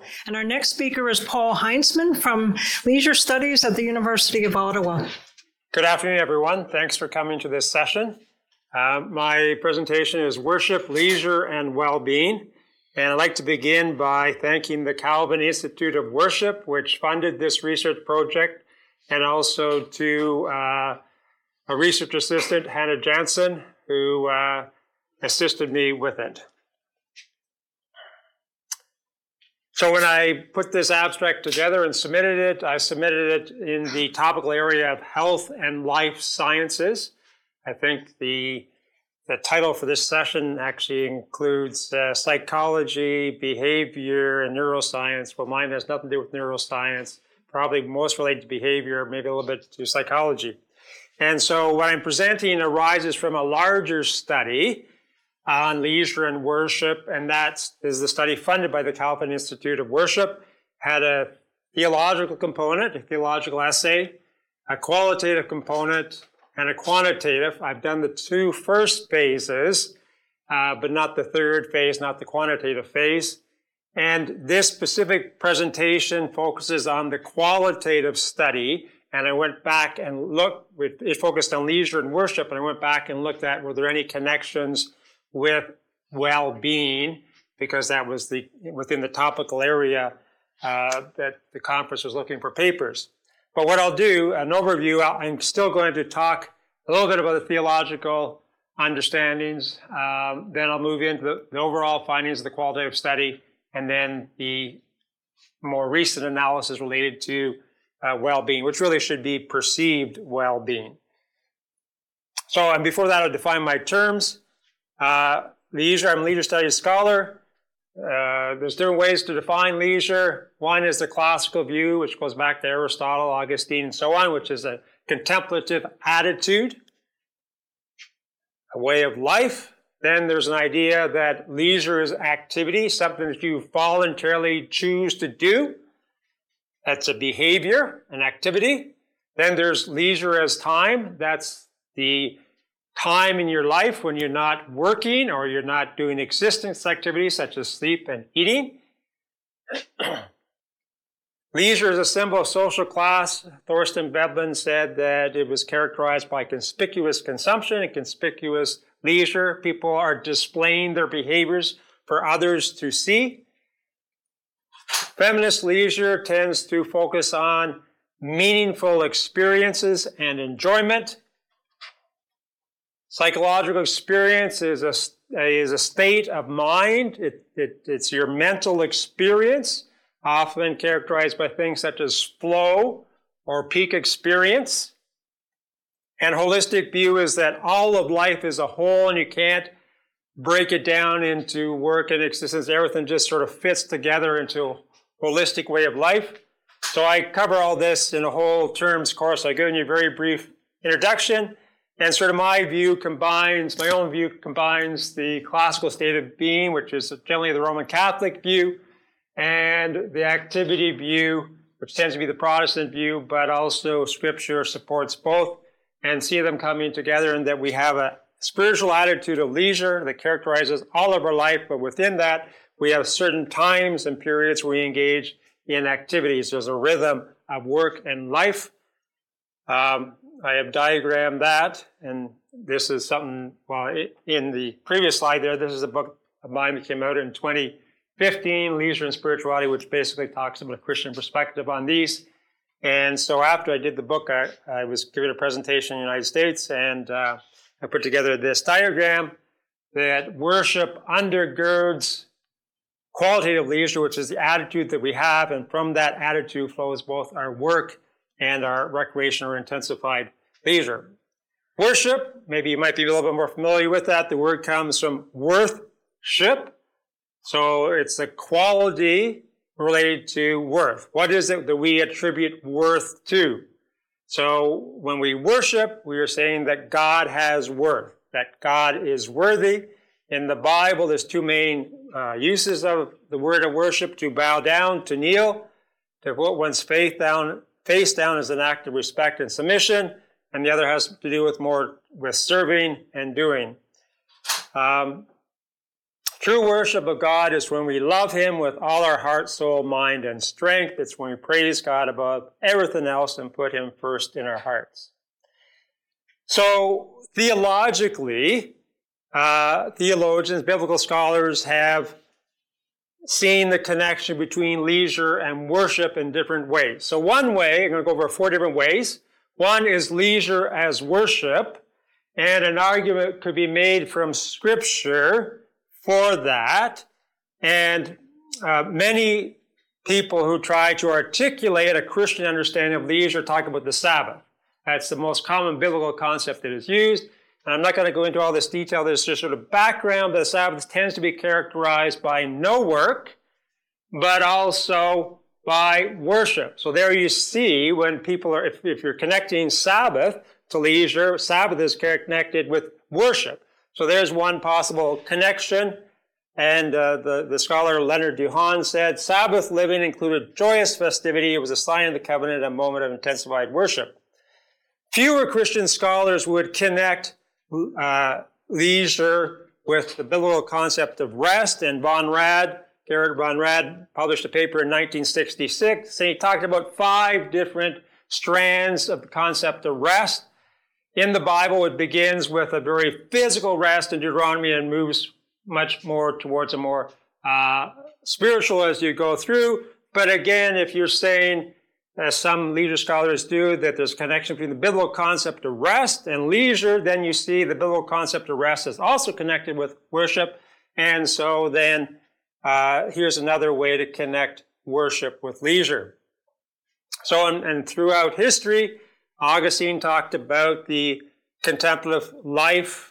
And our next speaker is Paul Heinzman from Leisure Studies at the University of Ottawa. Good afternoon, everyone. Thanks for coming to this session. My presentation is Worship, Leisure, and Well-Being. And I'd like to begin by thanking the Calvin Institute of Worship, which funded this research project, and also to a research assistant, Hannah Jansen, who assisted me with it. So when I put this abstract together and submitted it, I submitted it in the topical area of health and life sciences. I think the title for this session actually includes psychology, behavior, and neuroscience. Well, mine has nothing to do with neuroscience, probably most related to behavior, maybe a little bit to psychology. And so what I'm presenting arises from a larger study on leisure and worship, and that is the study funded by the Calvin Institute of Worship. Had a theological component, a theological essay, a qualitative component, and a quantitative. I've done the two first phases, but not the third phase, not the quantitative phase. And this specific presentation focuses on the qualitative study, and I went back and looked, it focused on leisure and worship, and I went back and looked at were there any connections with well-being, because that was within the topical area that the conference was looking for papers. But what I'll do, an overview, I'm still going to talk a little bit about the theological understandings, then I'll move into the overall findings of the qualitative study, and then the more recent analysis related to well-being, which really should be perceived well-being. So, and before that, I'll define my terms. Leisure, I'm a leisure studies scholar. There's different ways to define leisure. One is the classical view, which goes back to Aristotle, Augustine, and so on, which is a contemplative attitude, a way of life. Then there's an idea that leisure is activity, something that you voluntarily choose to do. That's a behavior, an activity. Then there's leisure as time. That's the time in your life when you're not working or you're not doing existence activities such as sleep and eating. Leisure is a symbol of social class. Thorsten Veblen said that it was characterized by conspicuous consumption and conspicuous leisure. People are displaying their behaviors for others to see. Feminist leisure tends to focus on meaningful experiences and enjoyment. Psychological experience is a state of mind. It's your mental experience, often characterized by things such as flow or peak experience. And holistic view is that all of life is a whole, and you can't break it down into work and existence. Everything just sort of fits together into a holistic way of life. So I cover all this in a whole terms course. I've given you a very brief introduction. And sort of my own view combines the classical state of being, which is generally the Roman Catholic view, and the activity view, which tends to be the Protestant view, but also Scripture supports both, and see them coming together, and that we have a spiritual attitude of leisure that characterizes all of our life, but within that, we have certain times and periods where we engage in activities. There's a rhythm of work and life. I have diagrammed that, and this is something, well, in the previous slide there, this is a book of mine that came out in 2015, Leisure and Spirituality, which basically talks about a Christian perspective on these. And so after I did the book, I was giving a presentation in the United States, and I put together this diagram that worship undergirds qualitative leisure, which is the attitude that we have, and from that attitude flows both our work and our recreation or intensified leisure. Worship, maybe you might be a little bit more familiar with that. The word comes from worth-ship. So it's a quality related to worth. What is it that we attribute worth to? So when we worship, we are saying that God has worth, that God is worthy. In the Bible, there's two main uses of the word of worship: to bow down, to kneel, to put one's face down as an act of respect and submission, and the other has to do with more with serving and doing. True worship of God is when we love him with all our heart, soul, mind, and strength. It's when we praise God above everything else and put him first in our hearts. So theologically, theologians, biblical scholars have seen the connection between leisure and worship in different ways. So one way, I'm going to go over 4 different ways. One is leisure as worship, and an argument could be made from Scripture for that. And many people who try to articulate a Christian understanding of leisure talk about the Sabbath. That's the most common biblical concept that is used. And I'm not going to go into all this detail. There's just sort of background. The Sabbath tends to be characterized by no work, but also by worship. So there you see when people are, if you're connecting Sabbath to leisure, Sabbath is connected with worship. So there's one possible connection. And the scholar Leonard Duhan said, Sabbath living included joyous festivity. It was a sign of the covenant, a moment of intensified worship. Fewer Christian scholars would connect leisure with the biblical concept of rest. And Gerhard von Rad published a paper in 1966, and he talked about 5 different strands of the concept of rest. In the Bible, it begins with a very physical rest in Deuteronomy and moves much more towards a more spiritual as you go through. But again, if you're saying, as some leisure scholars do, that there's a connection between the biblical concept of rest and leisure, then you see the biblical concept of rest is also connected with worship. And so then here's another way to connect worship with leisure. So, and throughout history, Augustine talked about the contemplative life.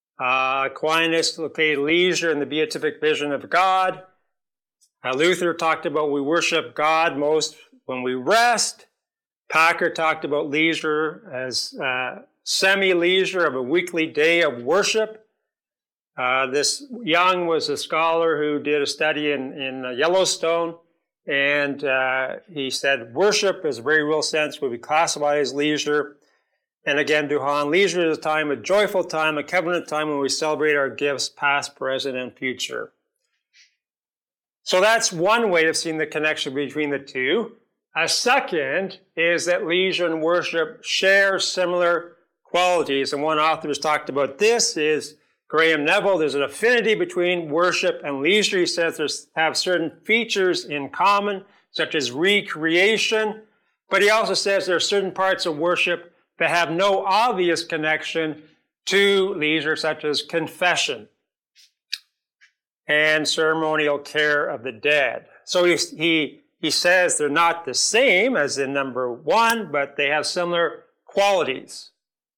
Aquinas located leisure in the beatific vision of God. Luther talked about we worship God most when we rest. Packer talked about leisure as semi-leisure of a weekly day of worship. This Young was a scholar who did a study in Yellowstone, and he said worship is a very real sense would be classified as leisure. And again, Duhan, leisure is a time, a joyful time, a covenant time when we celebrate our gifts, past, present, and future. So that's one way of seeing the connection between the two. A second is that leisure and worship share similar qualities. And one author has talked about this is Graham Neville. There's an affinity between worship and leisure. He says they have certain features in common, such as recreation. But he also says there are certain parts of worship that have no obvious connection to leisure, such as confession and ceremonial care of the dead. So he says they're not the same as in number 1, but they have similar qualities.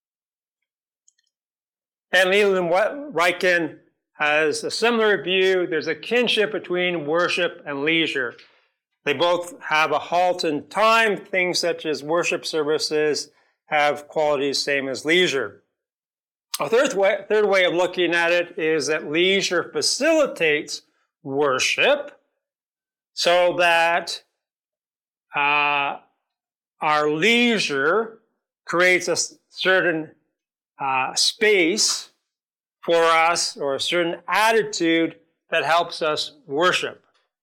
And Leland Ryken has a similar view. There's a kinship between worship and leisure. They both have a halt in time. Things such as worship services have qualities same as leisure. A third way of looking at it is that leisure facilitates worship so that our leisure creates a certain space for us or a certain attitude that helps us worship.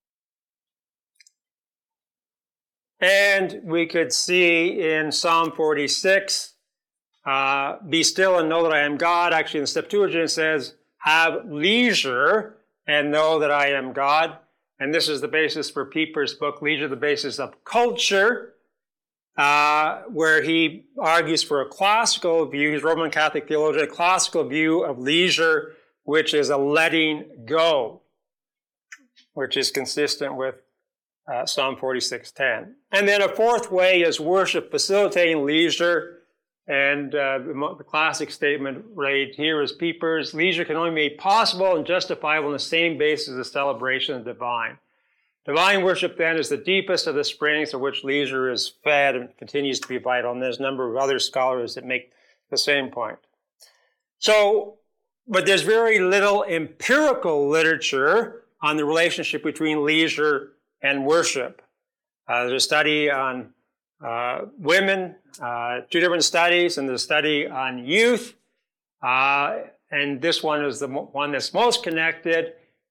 And we could see in Psalm 46, be still and know that I am God. Actually, in the Septuagint it says, have leisure and know that I am God. And this is the basis for Pieper's book, Leisure, the Basis of Culture, where he argues for a classical view, he's a Roman Catholic theologian, a classical view of leisure, which is a letting go, which is consistent with Psalm 46:10. And then a fourth way is worship facilitating leisure. And the classic statement right here is Pieper's, leisure can only be made possible and justifiable on the same basis as the celebration of the divine. Divine worship then is the deepest of the springs of which leisure is fed and continues to be vital. And there's a number of other scholars that make the same point. So, but there's very little empirical literature on the relationship between leisure and worship. There's a study on women, 2 different studies, and the study on youth. And this one is the one that's most connected.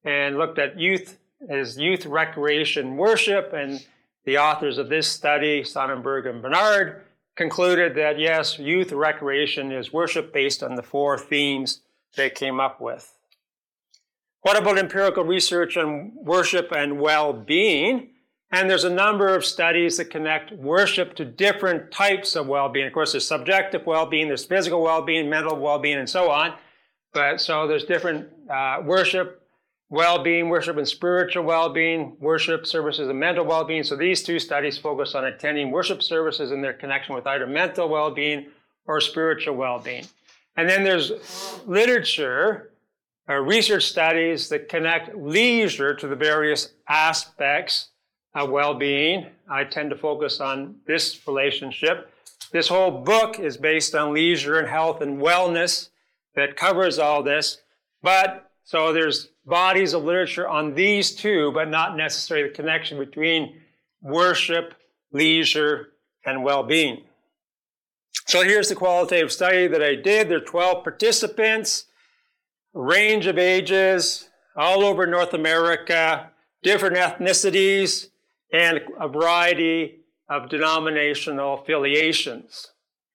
and looked at youth as youth recreation worship. And the authors of this study, Sonnenberg and Bernard, concluded that yes, youth recreation is worship based on the 4 themes they came up with. What about empirical research on worship and well-being? And there's a number of studies that connect worship to different types of well-being. Of course, there's subjective well-being, there's physical well-being, mental well-being, and so on. But so there's different worship, well-being, worship and spiritual well-being, worship services and mental well-being. So these 2 studies focus on attending worship services and their connection with either mental well-being or spiritual well-being. And then there's literature, research studies that connect leisure to the various aspects of well-being. I tend to focus on this relationship. This whole book is based on leisure and health and wellness that covers all this. But so there's bodies of literature on these 2, but not necessarily the connection between worship, leisure, and well-being. So here's the qualitative study that I did. There are 12 participants, a range of ages, all over North America, different ethnicities, and a variety of denominational affiliations.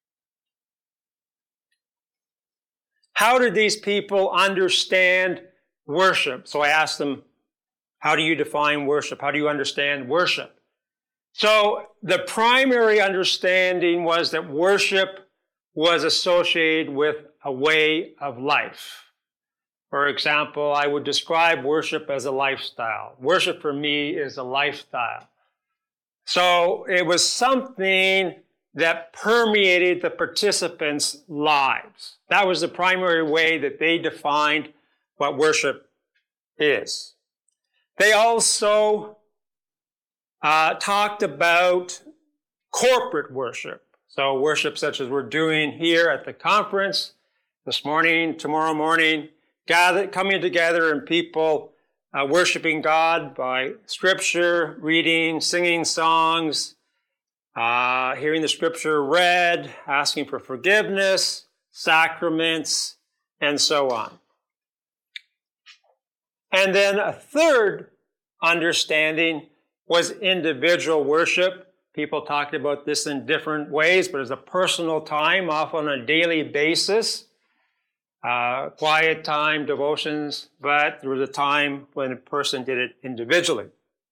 How did these people understand worship? So I asked them, how do you define worship? How do you understand worship? So the primary understanding was that worship was associated with a way of life. For example, I would describe worship as a lifestyle. Worship for me is a lifestyle. So it was something that permeated the participants' lives. That was the primary way that they defined what worship is. They also talked about corporate worship. So worship such as we're doing here at the conference this morning, tomorrow morning, coming together and people worshiping God by scripture, reading, singing songs, hearing the scripture read, asking for forgiveness, sacraments, and so on. And then a third understanding was individual worship. People talked about this in different ways, but as a personal time, often on a daily basis. Quiet time, devotions, but there was a time when a person did it individually.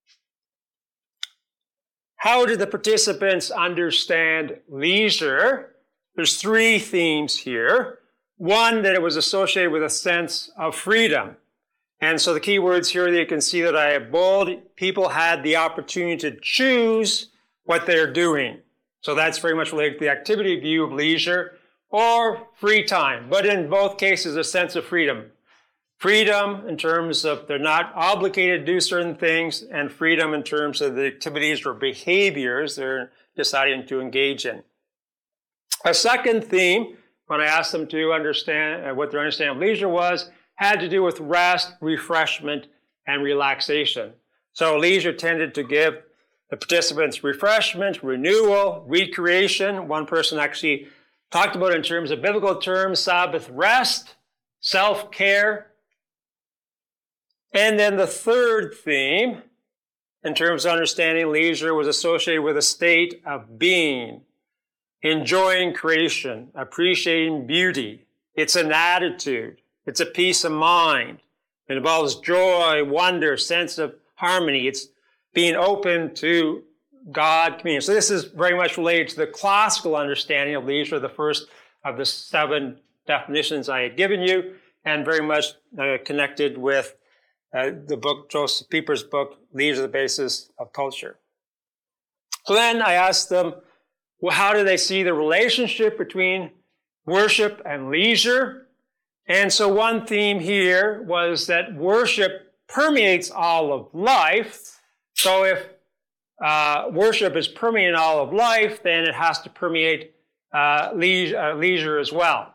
How did the participants understand leisure? There's 3 themes here. One, that it was associated with a sense of freedom. And so the key words here that you can see that I have bold, people had the opportunity to choose what they're doing. So that's very much related to the activity view of leisure or free time. But in both cases, a sense of freedom. Freedom in terms of they're not obligated to do certain things, and freedom in terms of the activities or behaviors they're deciding to engage in. A second theme, when I asked them to understand what their understanding of leisure was, had to do with rest, refreshment, and relaxation. So leisure tended to give the participants refreshment, renewal, recreation. One person actually talked about it in terms of biblical terms, Sabbath rest, self-care. And then the third theme, in terms of understanding leisure, was associated with a state of being, enjoying creation, appreciating beauty. It's an attitude. It's a peace of mind. It involves joy, wonder, sense of harmony. It's being open to God community. So this is very much related to the classical understanding of leisure, the first of the 7 definitions I had given you, and very much connected with the book, Joseph Pieper's book, Leisure, the Basis of Culture. So then I asked them, well, how do they see the relationship between worship and leisure? And so one theme here was that worship permeates all of life. So if worship is permeating all of life, then it has to permeate leisure as well.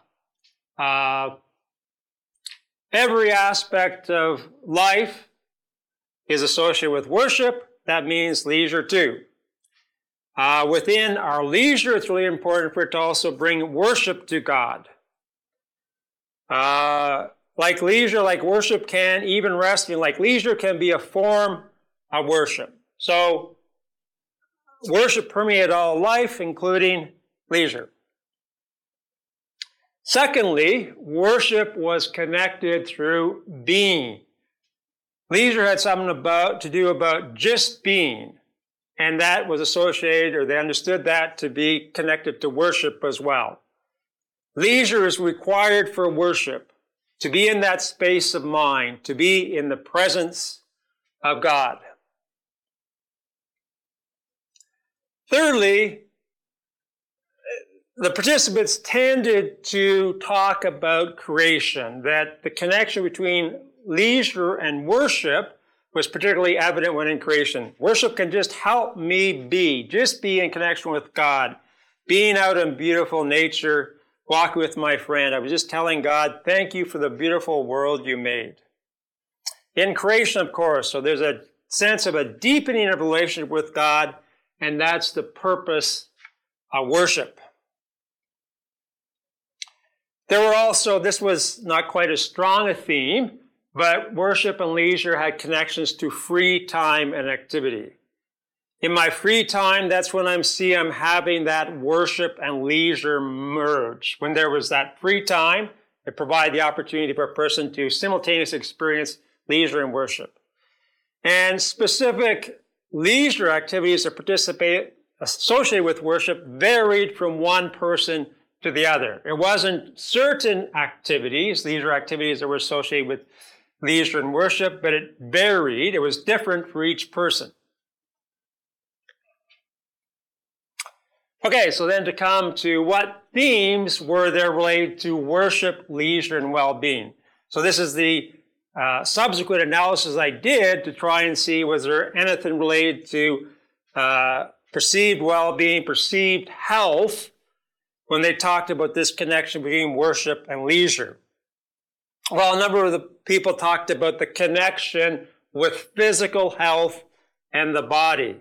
Every aspect of life is associated with worship. That means leisure too. Within our leisure, it's really important for it to also bring worship to God. like leisure, like worship can, even resting, like leisure can be a form of worship. So worship permeated all life, including leisure. Secondly, worship was connected through being. Leisure had something to do about just being, and that was associated, or they understood that to be connected to worship as well. Leisure is required for worship, to be in that space of mind, to be in the presence of God. Thirdly, the participants tended to talk about creation, that the connection between leisure and worship was particularly evident when in creation. Worship can just help me just be in connection with God, being out in beautiful nature, walking with my friend. I was just telling God, thank you for the beautiful world you made. In creation, of course, so there's a sense of a deepening of relationship with God, and that's the purpose of worship. There were also, this was not quite as strong a theme, but worship and leisure had connections to free time and activity. In my free time, that's when I'm having that worship and leisure merge. When there was that free time, it provided the opportunity for a person to simultaneously experience leisure and worship. And specific leisure activities associated with worship varied from one person to the other. It wasn't certain activities, leisure activities that were associated with leisure and worship, but it varied. It was different for each person. Okay, so then to come to what themes were there related to worship, leisure, and well-being. So this is the subsequent analysis I did to try and see was there anything related to perceived well-being, perceived health, when they talked about this connection between worship and leisure. Well, a number of the people talked about the connection with physical health and the body.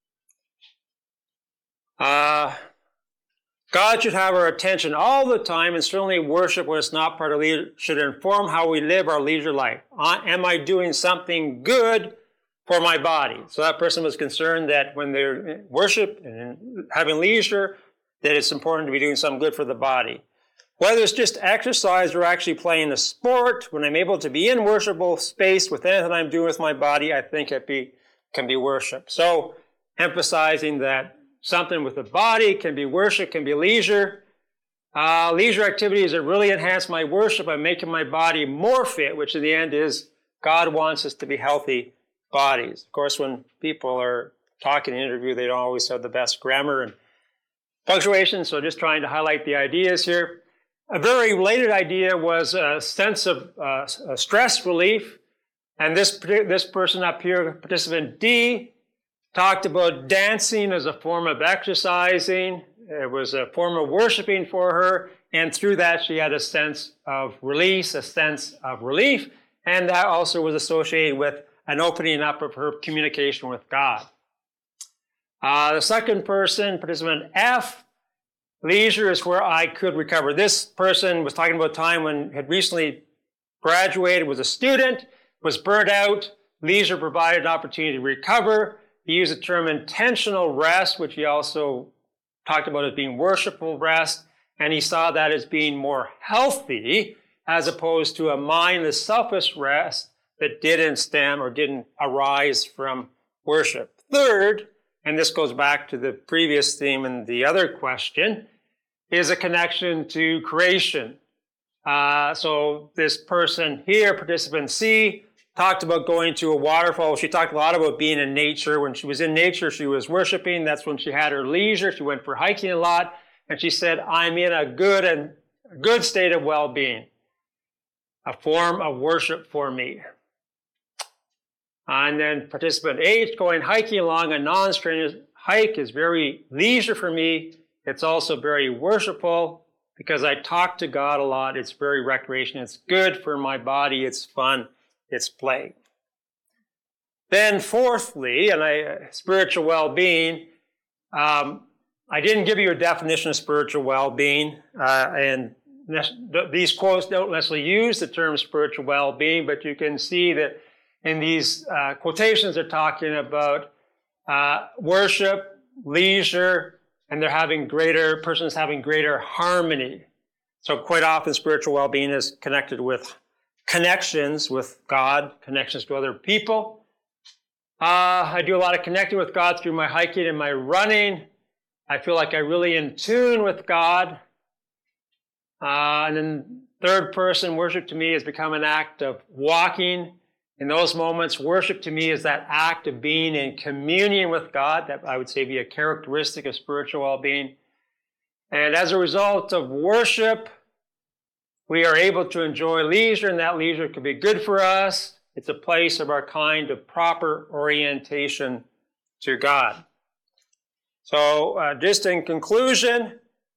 God should have our attention all the time, and certainly worship, when it's not part of leisure, should inform how we live our leisure life. Am I doing something good for my body? So that person was concerned that when they're worship and having leisure, that it's important to be doing something good for the body. Whether it's just exercise or actually playing a sport, when I'm able to be in worshipful space with anything I'm doing with my body, I think it can be worship. So emphasizing that something with the body can be worship, can be leisure. Leisure activities that really enhance my worship by making my body more fit, which in the end is God wants us to be healthy bodies. Of course, when people are talking in an interview, they don't always have the best grammar and punctuation, so just trying to highlight the ideas here. A very related idea was a sense of stress relief. And this person up here, participant D, talked about dancing as a form of exercising. It was a form of worshiping for her. And through that, she had a sense of release, a sense of relief. And that also was associated with an opening up of her communication with God. The second person, participant F, leisure is where I could recover. This person was talking about a time when had recently graduated, was a student, was burnt out. Leisure provided an opportunity to recover. He used the term intentional rest, which he also talked about as being worshipful rest, and he saw that as being more healthy as opposed to a mindless, selfish rest that didn't stem or didn't arise from worship. Third, and this goes back to the previous theme and the other question, is a connection to creation. So this person here, participant C, talked about going to a waterfall. She talked a lot about being in nature. When she was in nature, she was worshiping. That's when she had her leisure. She went for hiking a lot. And she said, I'm in a good state of well-being, a form of worship for me. And then participant H, going hiking along a non-strenuous hike is very leisure for me. It's also very worshipful because I talk to God a lot. It's very recreational. It's good for my body. It's fun. It's play. Then fourthly, spiritual well-being. I didn't give you a definition of spiritual well-being, and these quotes don't necessarily use the term spiritual well-being, but you can see that in these quotations, they're talking about worship, leisure, and person's having greater harmony. So quite often spiritual well-being is connected with connections with God, connections to other people. I do a lot of connecting with God through my hiking and my running. I feel like I'm really in tune with God. And then third person, worship to me has become an act of walking. In those moments, worship to me is that act of being in communion with God. That I would say be a characteristic of spiritual well-being. And as a result of worship, we are able to enjoy leisure, and that leisure can be good for us. It's a place of our kind of proper orientation to God. So just in conclusion,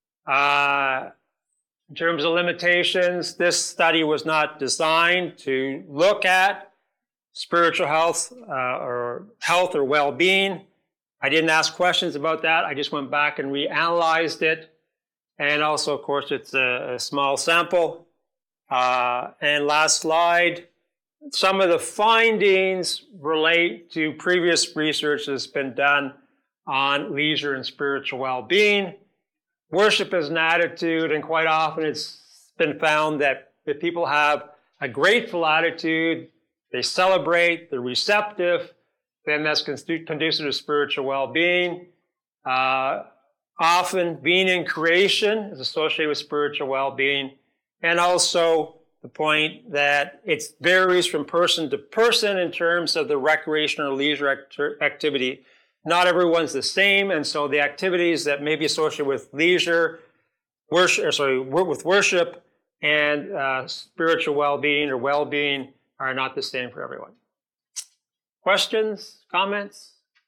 in terms of limitations, this study was not designed to look at spiritual health or well-being. I didn't ask questions about that. I just went back and reanalyzed it. And also, of course, it's a small sample. And last slide, some of the findings relate to previous research that's been done on leisure and spiritual well-being. Worship is an attitude, and quite often it's been found that if people have a grateful attitude, they celebrate, they're receptive, then that's conducive to spiritual well-being. Often being in creation is associated with spiritual well-being, and also the point that it varies from person to person in terms of the recreation or leisure activity. Not everyone's the same, and so the activities that may be associated with leisure, with worship and spiritual well-being or well-being are not the same for everyone. Questions, comments?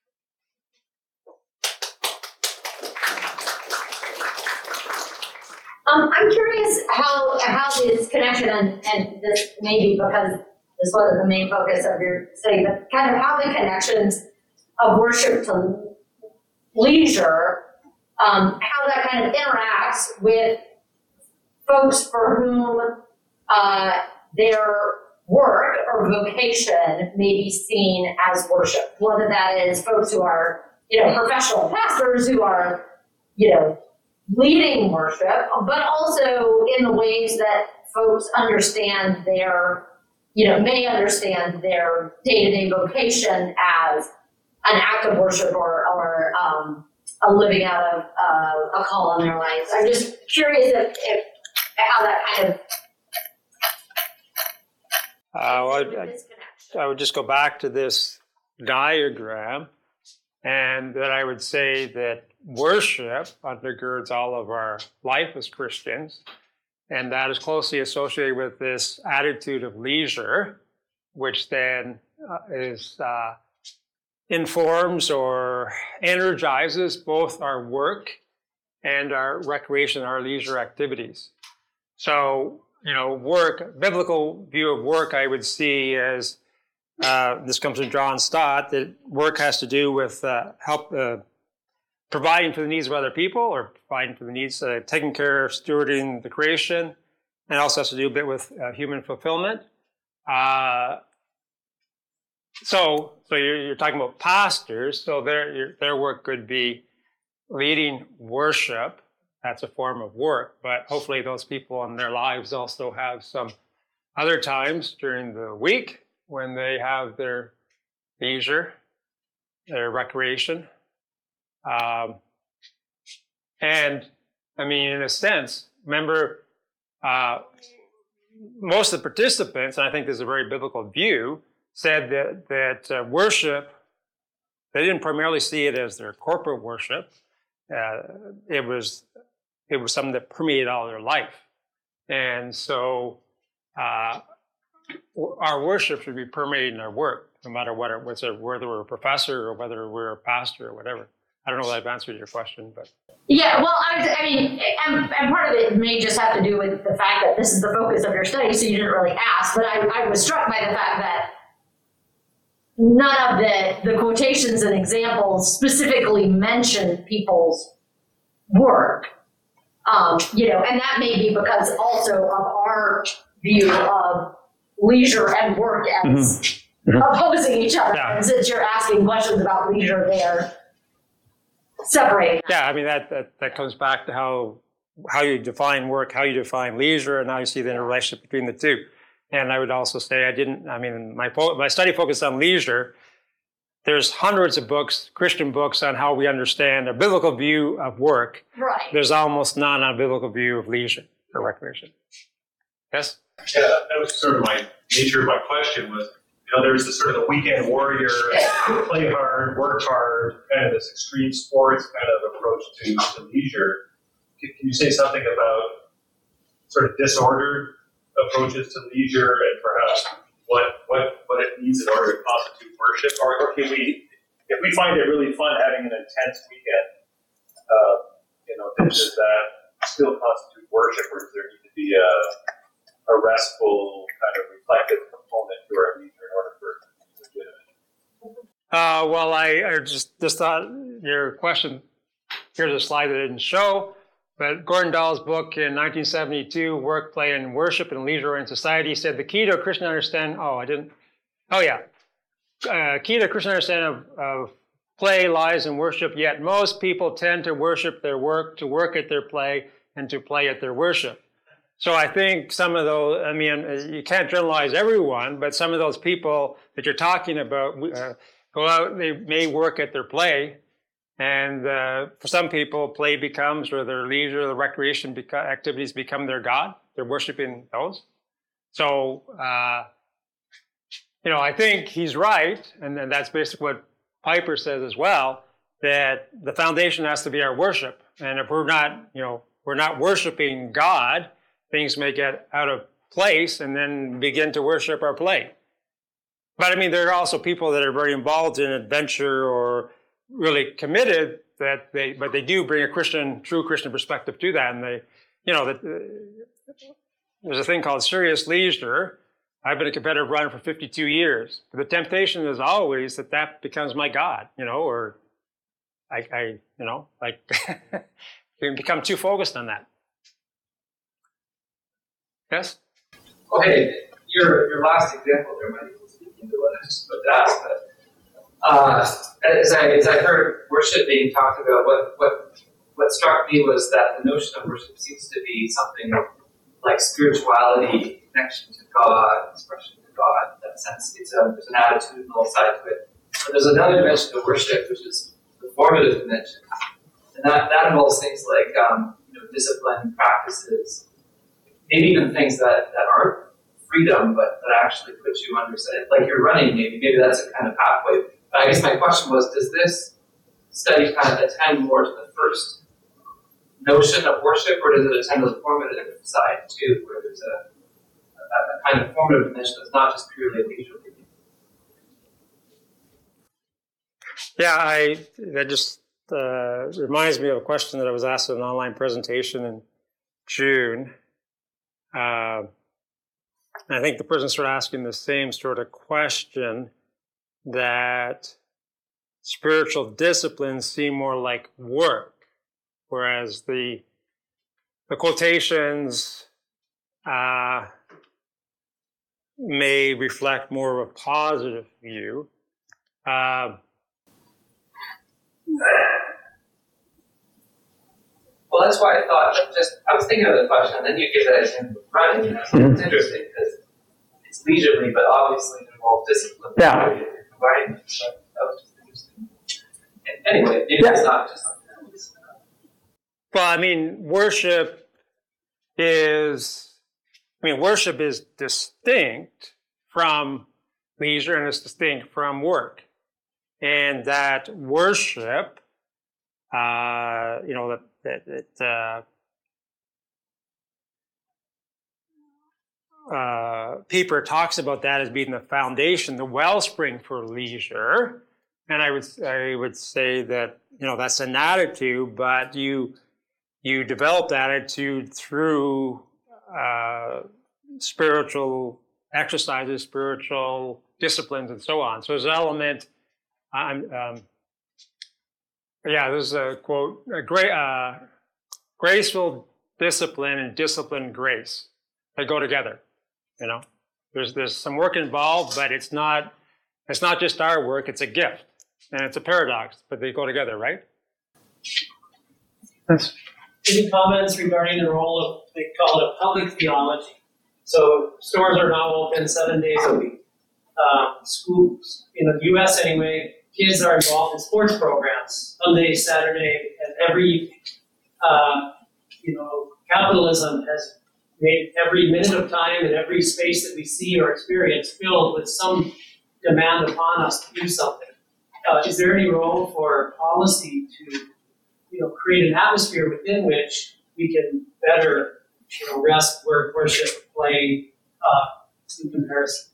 I'm curious how this connection, and this maybe because this wasn't the main focus of your study, but kind of how the connections of worship to leisure, how that kind of interacts with folks for whom their work or vocation may be seen as worship. Whether that is folks who are, professional pastors who are, leading worship, but also in the ways that folks understand their, may understand their day-to-day vocation as an act of worship or a living out of a call in their lives. I'm just curious if how that kind of I would just go back to this diagram, and that I would say that worship undergirds all of our life as Christians, and that is closely associated with this attitude of leisure, which then informs or energizes both our work and our recreation, our leisure activities. So, work, biblical view of work, I would see as, this comes from John Stott, that work has to do with providing for the needs of other people, or providing for the needs, taking care of, stewarding the creation, and also has to do a bit with human fulfillment. So you're talking about pastors, so their work could be leading worship. That's a form of work, but hopefully those people in their lives also have some other times during the week when they have their leisure, their recreation. And I mean, in a sense, remember, most of the participants, and I think this is a very biblical view, said that worship, they didn't primarily see it as their corporate worship. It was something that permeated all their life. And so our worship should be permeating our work, no matter whether we're a professor or whether we're a pastor or whatever. I don't know if I've answered your question, but. Yeah, well, I mean, and part of it may just have to do with the fact that this is the focus of your study, so you didn't really ask, but I was struck by the fact that none of the quotations and examples specifically mention people's work. And that may be because also of our view of leisure and work as opposing each other. Yeah. And since you're asking questions about leisure, they're separating. Yeah, I mean, that comes back to how you define work, how you define leisure, and how you see the interrelationship between the two. And I would also say my study focused on leisure. There's hundreds of books, Christian books, on how we understand a biblical view of work. Right. There's almost none on a biblical view of leisure or recreation. Yes? Yeah, that was sort of my nature of my question was, there's this sort of the weekend warrior, play hard, work hard, kind of this extreme sports kind of approach to leisure. Can you say something about sort of disordered approaches to leisure and perhaps what it means in order to constitute worship? Or can we, if we find it really fun having an intense weekend, does that still constitute worship, or does there need to be a restful kind of reflective component to our leisure in order for it to be legitimate? Well, I just thought your question, here's a slide that I didn't show, but Gordon Dahl's book in 1972, Work, Play, and Worship in Leisure and Society, said the key to a Christian understanding, key to a Christian understanding of play lies in worship, yet most people tend to worship their work, to work at their play, and to play at their worship. So I think some of those, you can't generalize everyone, but some of those people that you're talking about go out, they may work at their play, and for some people, play becomes, or their leisure, the recreation activities become their God. They're worshiping those. So, I think he's right, and then that's basically what Piper says as well, that the foundation has to be our worship. And if we're not worshiping God, things may get out of place and then begin to worship our play. But there are also people that are very involved in adventure or really committed but they do bring a true Christian perspective to that. And there's a thing called serious leisure. I've been a competitive runner for 52 years. The temptation is always that becomes my God, or I can become too focused on that. Yes? Oh, hey, your last example there might be speaking to what I was about to ask, but as I heard worship being talked about, what struck me was that the notion of worship seems to be something like spirituality, connection to God, expression to God. In that sense, there's an attitudinal side to it. But there's another dimension of worship, which is the formative dimension, and that involves things like discipline, practices, maybe even things that aren't freedom, but that actually put you under, like you're running, maybe that's a kind of pathway. But I guess my question was, does this study kind of attend more to the first notion of worship, or does it attend to the formative side too, where there's a kind of formative dimension that's not just purely leisurely? Yeah, that just reminds me of a question that I was asked in an online presentation in June. I think the person started asking the same sort of question, that spiritual disciplines seem more like work, whereas the quotations may reflect more of a positive view. Well, that's why I thought, I was thinking of the question, and then you give that example of running, and it's interesting because it's leisurely, but obviously it involves discipline. Yeah. Combining it, so that was just interesting. And anyway, maybe it's not just something that was. Well, worship is distinct from leisure, and it's distinct from work. And that worship, Pieper talks about that as being the foundation, the wellspring for leisure. And I would say that, that's an attitude, but you develop that attitude through spiritual exercises, spiritual disciplines, and so on. So there's an element. There's a quote: graceful discipline and disciplined grace. They go together, you know. There's some work involved, but it's not just our work, it's a gift. And it's a paradox, but they go together, right? Any comments regarding the role of, they call it a public theology? So stores are now open 7 days a week. Schools, in the U.S. anyway, kids are involved in sports programs Sunday, Saturday, and every evening. Capitalism has made every minute of time and every space that we see or experience filled with some demand upon us to do something. Is there any role for policy to, create an atmosphere within which we can better, rest, work, worship, play, in comparison?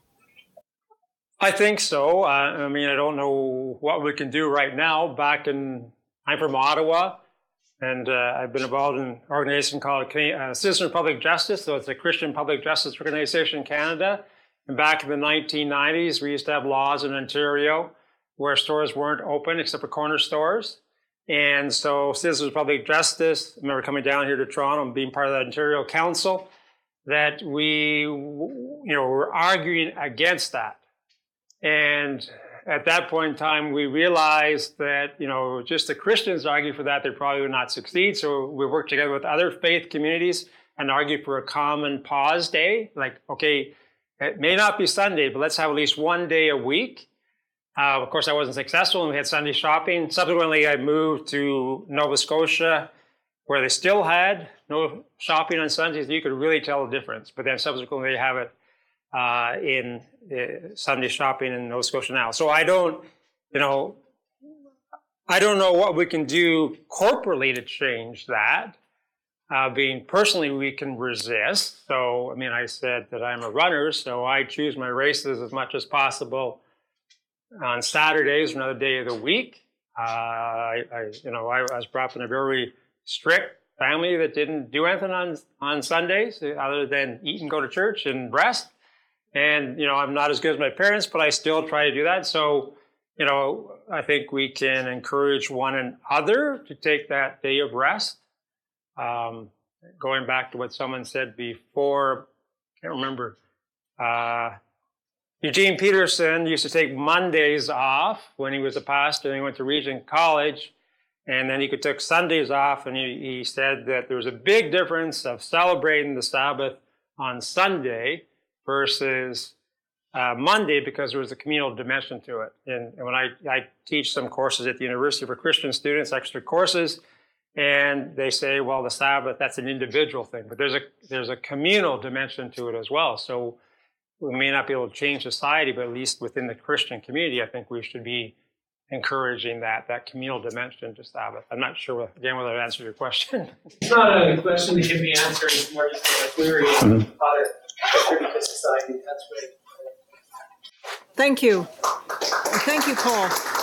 I think so. I don't know what we can do right now. I'm from Ottawa, and I've been involved in an organization called Citizens for Public Justice. So it's a Christian public justice organization in Canada. And back in the 1990s, we used to have laws in Ontario where stores weren't open except for corner stores. And so Citizens for Public Justice, I remember coming down here to Toronto and being part of the Ontario Council, that we, were arguing against that. And at that point in time, we realized that, just the Christians argue for that, they probably would not succeed. So we worked together with other faith communities and argued for a common pause day. Like, okay, it may not be Sunday, but let's have at least 1 day a week. Of course, I wasn't successful, and we had Sunday shopping. Subsequently, I moved to Nova Scotia, where they still had no shopping on Sundays. You could really tell the difference. But then subsequently, they have it in Sunday shopping in Nova Scotia now. So I don't know what we can do corporately to change that. Personally, we can resist. So, I said that I'm a runner, so I choose my races as much as possible on Saturdays, another day of the week. I was brought up in a very strict family that didn't do anything on Sundays other than eat and go to church and rest. And, I'm not as good as my parents, but I still try to do that. So, I think we can encourage one another to take that day of rest. Going back to what someone said before, I can't remember. Eugene Peterson used to take Mondays off when he was a pastor, and he went to Regent College, and then he took Sundays off, and he said that there was a big difference of celebrating the Sabbath on Sunday versus Monday, because there was a communal dimension to it. And when I teach some courses at the university for Christian students, extra courses, and they say, well, the Sabbath, that's an individual thing, but there's a communal dimension to it as well. So we may not be able to change society, but at least within the Christian community, I think we should be encouraging that communal dimension to Sabbath. I'm not sure, again, whether I answered your question. It's not a question to give me answer, it's more just a query of how to contribute to society. That's great. Thank you. Thank you, Paul.